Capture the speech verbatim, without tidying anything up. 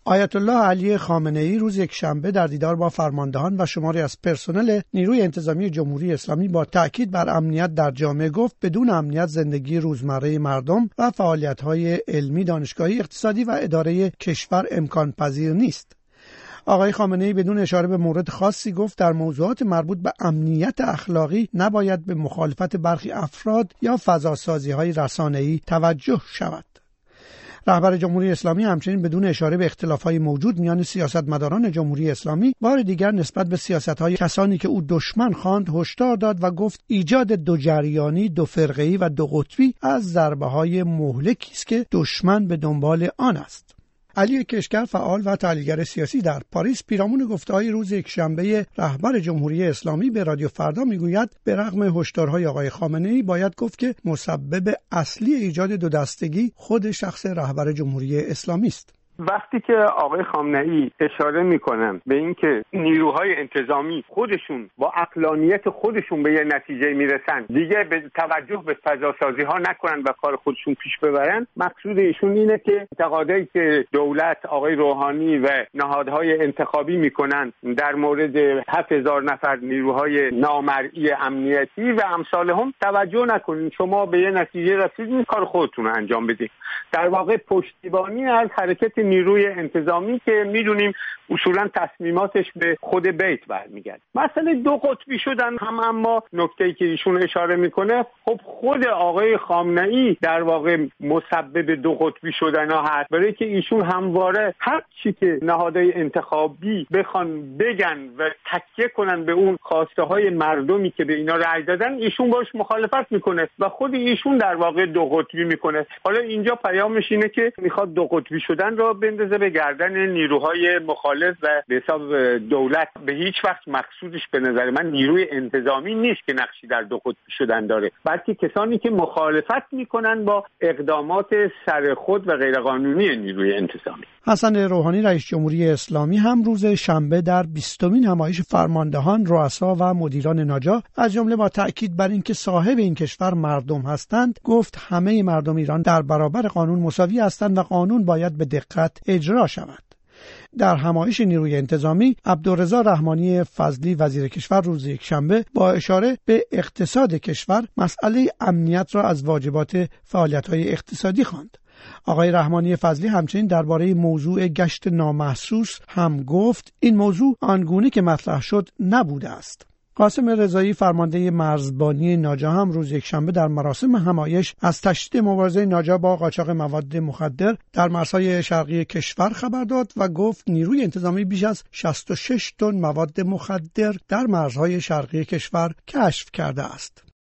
آیت الله علی خامنه‌ای روز یکشنبه در دیدار با فرماندهان و شماری از پرسنل نیروی انتظامی جمهوری اسلامی با تاکید بر امنیت در جامعه گفت بدون امنیت زندگی روزمره مردم و فعالیت‌های علمی، دانشگاهی، اقتصادی و اداره کشور امکان پذیر نیست. آقای خامنه‌ای بدون اشاره به مورد خاصی گفت در موضوعات مربوط به امنیت اخلاقی نباید به مخالفت برخی افراد یا فضاسازی‌های رسانه‌ای توجه شود. رهبر جمهوری اسلامی همچنین بدون اشاره به اختلافات موجود میان سیاستمداران جمهوری اسلامی بار دیگر نسبت به سیاست‌های کسانی که او دشمن خواند هشدار داد و گفت ایجاد دو جریانی، دو فرقه‌ای و دو قطبی از ضربه‌های مهلکی است که دشمن به دنبال آن است. علی کشگر، فعال و تحلیلگر سیاسی در پاریس، پیرامون گفته‌های روز یکشنبه رهبر جمهوری اسلامی به رادیو فردا میگوید به رغم هشدارهای آقای خامنه‌ای باید گفت که مسبب اصلی ایجاد دو دستگی خود شخص رهبر جمهوری اسلامی است. وقتی که آقای خامنه‌ای اشاره میکنن به اینکه نیروهای انتظامی خودشون با عقلانیت خودشون به یه نتیجه میرسن، دیگه به توجه به فضاسازی ها نکنن و کار خودشون پیش ببرن، مقصود ایشون اینه که اعتقادی که دولت، آقای روحانی و نهادهای انتخابی میکنن در مورد هفت هزار نفر نیروهای نامرئی امنیتی و امثال هم توجه نکنین، شما به یه نتیجه رسیدین، کار خودتون رو انجام بدین. در واقع پشتیبانی از حرکت نیروی انتظامی که میدونیم اصولا تصمیماتش به خود بیت برمیگرده. مسئله دو قطبی شدن هم، اما نکته‌ای که ایشون اشاره میکنه، خب خود آقای خامنه‌ای در واقع مسبب دو قطبی شدن ها هست، برای که ایشون همواره هر چی که نهادهای انتخابی بخوان بگن و تکیه کنن به اون خواسته های مردمی که به اینا رأی دادن، ایشون باش مخالفت میکنه و خود ایشون در واقع دو قطبی میکنه. حالا اینجا پیامش اینه که میخواد دو قطبی شدن را بندازه به گردن نیروهای مخالف و به حساب دولت. به هیچ وقت مقصودش به نظر من نیروی انتظامی نیست که نقشی در دو قطبی شدن داره، بلکه کسانی که مخالفت میکنن با اقدامات سر خود و غیرقانونی نیروی انتظامی. حسن روحانی رئیس جمهوری اسلامی هم روز شنبه در بیستمین همایش فرماندهان، رؤسا و مدیران ناجا از جمله با تأکید بر اینکه صاحب این کشور مردم هستند گفت همه مردم ایران در برابر قانون مساوی هستند و قانون باید به دقت اجرا شود. در همایش نیروی انتظامی، عبدالرضا رحمانی فضلی وزیر کشور روز یکشنبه با اشاره به اقتصاد کشور مسئله امنیت را از واجبات فعالیت‌های اقتصادی خواند. آقای رحمانی فضلی همچنین درباره موضوع گشت نامحسوس هم گفت این موضوع آنگونه که مطرح شد نبوده است. قاسم رضایی فرمانده مرزبانی ناجا هم روز یکشنبه در مراسم همایش از تشدید مبارزه ناجا با قاچاق مواد مخدر در مرزهای شرقی کشور خبر داد و گفت نیروی انتظامی بیش از شصت و شش تن مواد مخدر در مرزهای شرقی کشور کشف کرده است.